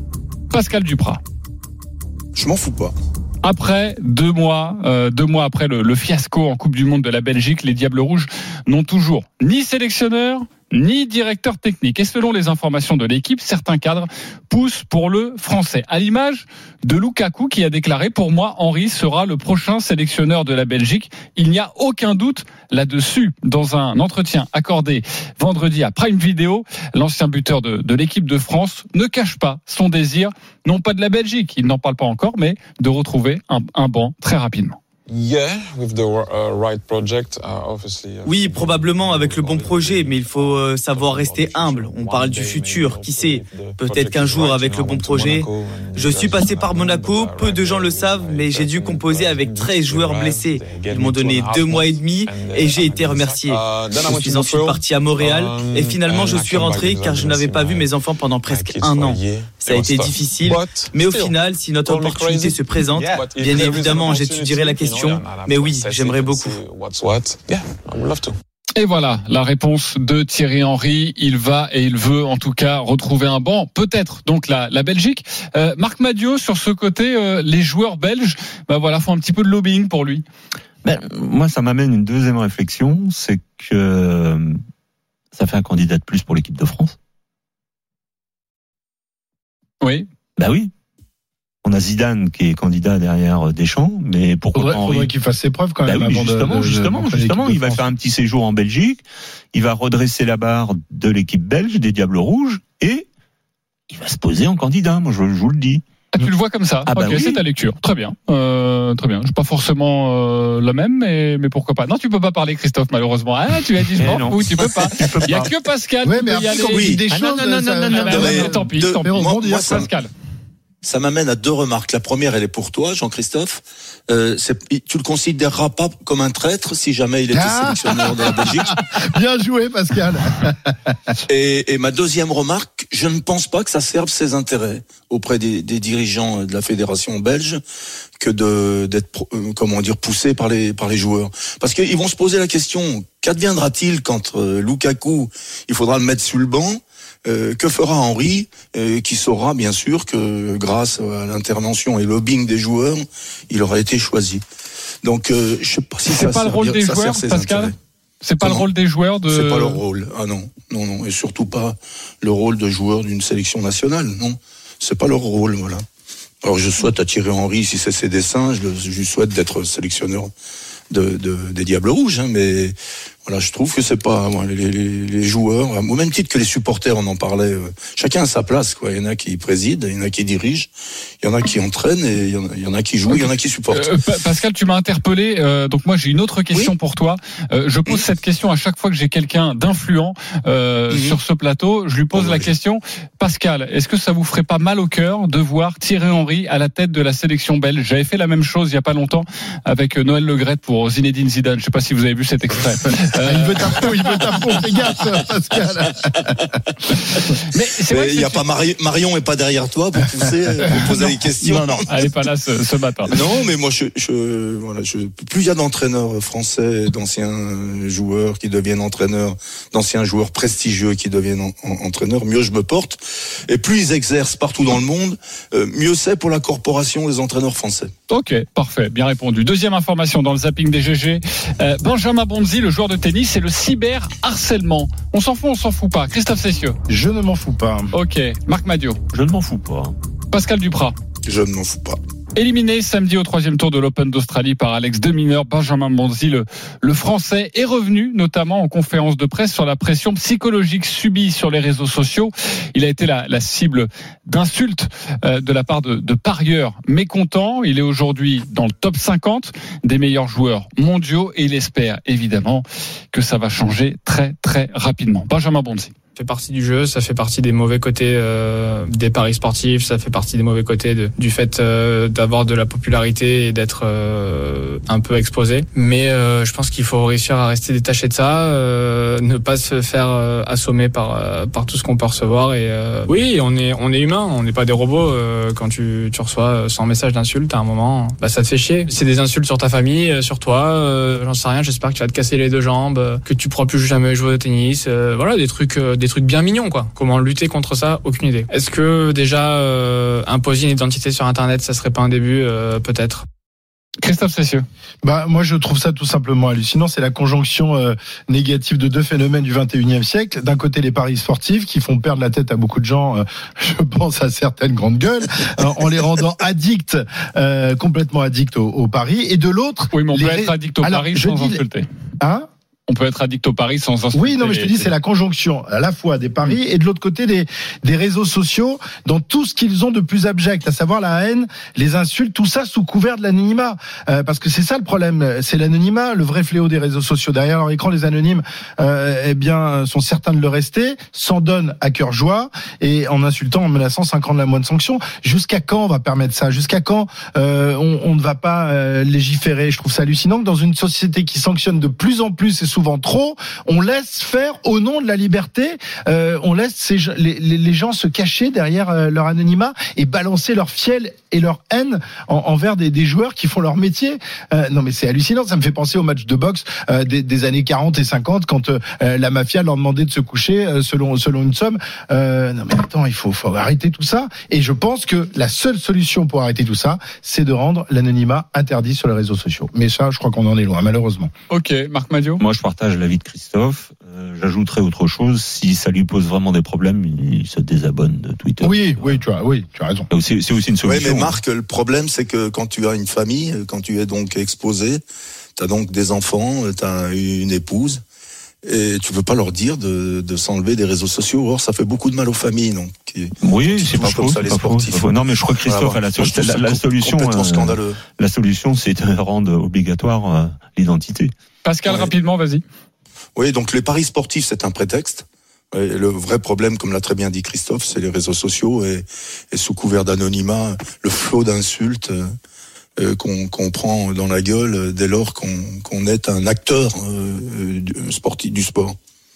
Pascal Duprat. Je m'en fous pas. Après deux mois, euh, deux mois après le, le fiasco en Coupe du Monde de la Belgique, les Diables Rouges n'ont toujours ni sélectionneur ni directeur technique. Et selon les informations de l'équipe, certains cadres poussent pour le français. À l'image de Lukaku qui a déclaré « Pour moi, Henry sera le prochain sélectionneur de la Belgique. Il n'y a aucun doute là-dessus. » Dans un entretien accordé vendredi à Prime Video, l'ancien buteur de, de l'équipe de France ne cache pas son désir, non pas de la Belgique, il n'en parle pas encore, mais de retrouver un, un banc très rapidement. Oui, probablement avec le bon projet, mais il faut savoir rester humble. On parle du futur, qui sait ? Peut-être qu'un jour, avec le bon projet. Je suis passé par Monaco, peu de gens le savent, mais j'ai dû composer avec treize joueurs blessés. Ils m'ont donné deux mois et demi et j'ai été remercié. Je suis ensuite parti à Montréal et finalement je suis rentré car je n'avais pas vu mes enfants pendant presque un an. Ça a été difficile, mais au final, si notre opportunité se présente, bien évidemment, j'étudierai la question. Mais oui, j'aimerais beaucoup. Et voilà la réponse de Thierry Henry. Il va et il veut en tout cas retrouver un banc, peut-être donc la, la Belgique. Euh, Marc Madiot, sur ce côté, euh, les joueurs belges, bah voilà, font un petit peu de lobbying pour lui. Ben, moi, ça m'amène une deuxième réflexion, c'est que ça fait un candidat de plus pour l'équipe de France. Oui. Bah oui. On a Zidane qui est candidat derrière Deschamps, mais pourquoi faudrait, pas Henry ? faudrait qu'il fasse ses preuves quand même. Bah oui, avant justement, de, de, justement, de justement, il va faire un petit séjour en Belgique, il va redresser la barre de l'équipe belge, des Diables Rouges, et il va se poser en candidat. Moi, je, je vous le dis. Ah, tu le vois comme ça. Ah bah ok, oui. C'est ta lecture. Très bien. Euh, très bien. Je suis pas forcément euh, le même, mais, mais pourquoi pas. Non, tu peux pas parler, Christophe, malheureusement. Ah, tu as dit non. Oui, tu peux pas. Il y a que Pascal ouais, qui mais peut y aller. Oui, des ah, choses. Non, non, non, non, non, non, non, tant pis, tant pis. Moi, moi, ça, Pascal. Ça m'amène à deux remarques. La première, elle est pour toi, Jean-Christophe. Euh, c'est, tu le considéreras pas comme un traître si jamais il était ah sélectionneur de la Belgique. Bien joué, Pascal. et, et ma deuxième remarque, je ne pense pas que ça serve ses intérêts auprès des, des dirigeants de la fédération belge que de d'être euh, comment dire poussé par les par les joueurs, parce qu'ils vont se poser la question, qu'adviendra-t-il quand euh, Lukaku, il faudra le mettre sur le banc? Euh, que fera Henry, euh, qui saura bien sûr que grâce à l'intervention et le lobbying des joueurs, il aura été choisi. Donc, euh, je sais pas si c'est ça pas le rôle des joueurs, Pascal. Intérêts. C'est pas Comment? le rôle des joueurs de. C'est pas leur rôle. Ah non, non, non, et surtout pas le rôle de joueur d'une sélection nationale. Non, c'est pas leur rôle, voilà. Alors je souhaite à Thierry Henry, si c'est ses dessins, je, je lui souhaite d'être sélectionneur de, de des Diables Rouges, hein, mais voilà, je trouve que c'est pas moi, les, les, les joueurs, au même titre que les supporters, on en parlait. Euh, chacun a sa place, quoi. Il y en a qui président, il y en a qui dirigent, il y en a qui entraînent, et il y en a, il y en a qui jouent, okay. Il y en a qui supportent. Euh, Pascal, tu m'as interpellé. Euh, donc moi, j'ai une autre question oui. pour toi. Euh, je pose mmh. cette question à chaque fois que j'ai quelqu'un d'influent euh, mmh. sur ce plateau. Je lui pose oh, la oui. question. Pascal, est-ce que ça vous ferait pas mal au cœur de voir Thierry Henry à la tête de la sélection belge? J'avais fait la même chose il y a pas longtemps avec Noël Le Graët pour Zinedine Zidane. Je sais pas si vous avez vu cet extrait. Euh, il veut ta peau, il veut ta peau, fais gaffe, Pascal. Mais c'est vrai il y a pas Marion, Marion est pas derrière toi pour pousser, pour poser non, des questions. Non, non, elle est pas là ce, ce matin. Non, mais moi, je, je, voilà, je, plus il y a d'entraîneurs français, d'anciens joueurs qui deviennent entraîneurs, d'anciens joueurs prestigieux qui deviennent en, en, entraîneurs, mieux je me porte. Et plus ils exercent partout dans le monde, euh, mieux c'est pour la corporation des entraîneurs français. Ok, parfait, bien répondu. Deuxième information dans le zapping des G G. Euh, Benjamin Bonzi, le joueur de tennis, c'est le cyberharcèlement. On s'en fout, on s'en fout pas. Christophe Cessieux. Je ne m'en fous pas. Ok. Marc Madiot. Je ne m'en fous pas. Pascal Duprat. Je ne m'en fous pas. Éliminé samedi au troisième tour de l'Open d'Australie par Alex de Minaur, Benjamin Bonzi, le, le Français, est revenu notamment en conférence de presse sur la pression psychologique subie sur les réseaux sociaux. Il a été la, la cible d'insultes euh, de la part de, de parieurs mécontents. Il est aujourd'hui dans le top cinquante des meilleurs joueurs mondiaux et il espère évidemment que ça va changer très très rapidement. Benjamin Bonzi. Ça fait partie du jeu, ça fait partie des mauvais côtés euh, des paris sportifs, ça fait partie des mauvais côtés de, du fait euh, d'avoir de la popularité et d'être euh, un peu exposé. Mais euh, je pense qu'il faut réussir à rester détaché de ça, euh, ne pas se faire euh, assommer par euh, par tout ce qu'on peut recevoir. Et euh, oui, on est on est humain, on n'est pas des robots. Euh, quand tu tu reçois cent messages d'insultes à un moment, bah ça te fait chier. C'est des insultes sur ta famille, sur toi. Euh, j'en sais rien. J'espère que tu vas te casser les deux jambes, que tu pourras plus jamais jouer au tennis. Euh, voilà, des trucs euh, des trucs bien mignons, quoi. Comment lutter contre ça? Aucune idée. Est-ce que déjà euh, imposer une identité sur Internet, ça serait pas un début? euh, Peut-être. Christophe Cessieux. Bah, moi, je trouve ça tout simplement hallucinant. C'est la conjonction euh, négative de deux phénomènes du vingt et unième siècle. D'un côté, les paris sportifs qui font perdre la tête à beaucoup de gens, euh, je pense à certaines grandes gueules, euh, en les rendant addicts, euh, complètement addicts aux, aux paris. Et de l'autre... Oui, mais on les... peut être addict aux Alors, paris sans insulter. Hein? On peut être addict au pari sans insulter. Oui, non, mais je te dis, c'est la conjonction à la fois des paris et de l'autre côté des, des réseaux sociaux dans tout ce qu'ils ont de plus abject, à savoir la haine, les insultes, tout ça sous couvert de l'anonymat. Euh, parce que c'est ça le problème, c'est l'anonymat, le vrai fléau des réseaux sociaux. Derrière leur écran, les anonymes, euh, eh bien, sont certains de le rester, s'en donnent à cœur joie et en insultant, en menaçant cinq ans de la moindre sanction. Jusqu'à quand on va permettre ça? Jusqu'à quand euh, on, on ne va pas euh, légiférer? Je trouve ça hallucinant que dans une société qui sanctionne de plus en plus et souvent trop, on laisse faire au nom de la liberté, euh, on laisse ces, les, les gens se cacher derrière euh, leur anonymat et balancer leur fiel et leur haine en, envers des, des joueurs qui font leur métier. Euh, non mais c'est hallucinant, ça me fait penser aux matchs de boxe euh, des, des années quarante et cinquante quand euh, la mafia leur demandait de se coucher euh, selon selon une somme. Euh, non mais attends, il faut, faut arrêter tout ça et je pense que la seule solution pour arrêter tout ça, c'est de rendre l'anonymat interdit sur les réseaux sociaux. Mais ça, je crois qu'on en est loin, malheureusement. Ok, Marc Madiot. Moi, je partage l'avis de Christophe. Euh, j'ajouterais autre chose. Si ça lui pose vraiment des problèmes, il se désabonne de Twitter. Oui, oui, tu as, oui, tu as raison. C'est, c'est aussi une solution. Oui, mais Marc, le problème, c'est que quand tu as une famille, quand tu es donc exposé, tu as donc des enfants, tu as une épouse, et tu veux pas leur dire de, de s'enlever des réseaux sociaux. Or, ça fait beaucoup de mal aux familles, donc. Oui, c'est pas comme faux, ça les pas sportifs. Faux. Non, mais je crois que Christophe voilà, a la, la, la, la solution. Complètement scandaleux. La solution, c'est de rendre obligatoire euh, l'identité. Pascal, ouais. Rapidement, vas-y. Oui, donc les paris sportifs, c'est un prétexte. Et le vrai problème, comme l'a très bien dit Christophe, c'est les réseaux sociaux et, et sous couvert d'anonymat, le flot d'insultes euh, qu'on, qu'on prend dans la gueule dès lors qu'on, qu'on est un acteur euh, du, sportif, du sport.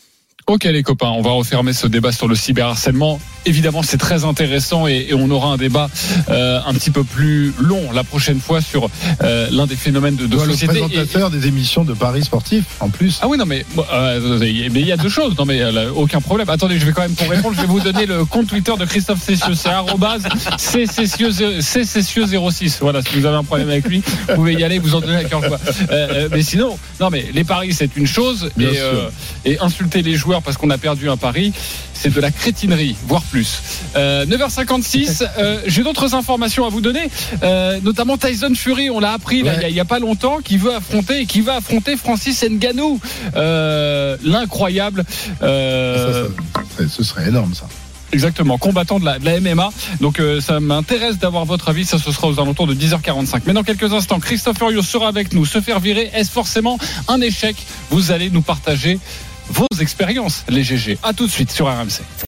Ok les copains, on va refermer ce débat sur le cyberharcèlement. Évidemment, c'est très intéressant et, et on aura un débat euh, un petit peu plus long la prochaine fois sur euh, l'un des phénomènes de, de société. Le présentateur et... des émissions de paris sportifs, en plus. Ah oui, non mais euh, mais il y a deux choses. Non mais euh, aucun problème. Attendez, je vais quand même pour répondre, je vais vous donner le compte Twitter de Christophe Cessieux. C'est arrobase c cessieux zéro six. Voilà, si vous avez un problème avec lui, vous pouvez y aller, vous en donner à cœur joie. Euh, mais sinon, non mais les paris c'est une chose et, euh, et insulter les joueurs peur parce qu'on a perdu un pari, c'est de la crétinerie, voire plus. Euh, neuf heures cinquante-six, euh, j'ai d'autres informations à vous donner, euh, notamment Tyson Fury, on l'a appris là, il ouais. n'y a, a pas longtemps, qui veut affronter et qui va affronter Francis Ngannou, euh, l'incroyable. Euh... Ça, ça, ce serait énorme ça. Exactement, combattant de la, de la M M A. Donc euh, ça m'intéresse d'avoir votre avis. Ça, ce sera aux alentours de dix heures quarante-cinq. Mais dans quelques instants, Christophe Furios sera avec nous. Se faire virer, est-ce forcément un échec? Vous allez nous partager vos expériences, les G G. À tout de suite sur R M C.